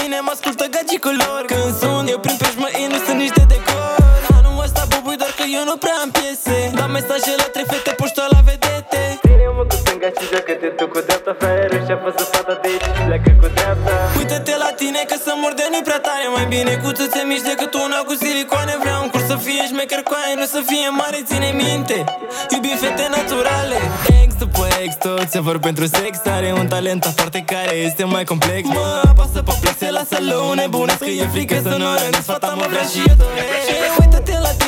mine mă ascultă gagicul lor. Când sun eu prin peșmăi, nu sunt nici de decor. Anul ăsta bubui doar că eu nu prea am piese. Dau mesaje la 3 fete, pușto la vedete. Ține-mă cu stânga și joacă-te tu cu dreapta. Fraierul și-a păsă fata de aici, pleacă cu dreapta. Uită-te la tine că să mor de nu-i prea tare. Mai bine cu țâțe mici decât una cu silicoane. Vreau un curs să fie șmecher cu aia, nu să fie mare, ține minte. Iubim fete naturale. Ex după ex, toți se vor pentru sex. Are un talent aparte care este mai complex. Mă apasă pe plexe la sală, nebunesc că e frică să nu renunț. Fata mă vrea și eu doresc. Uită-te la tine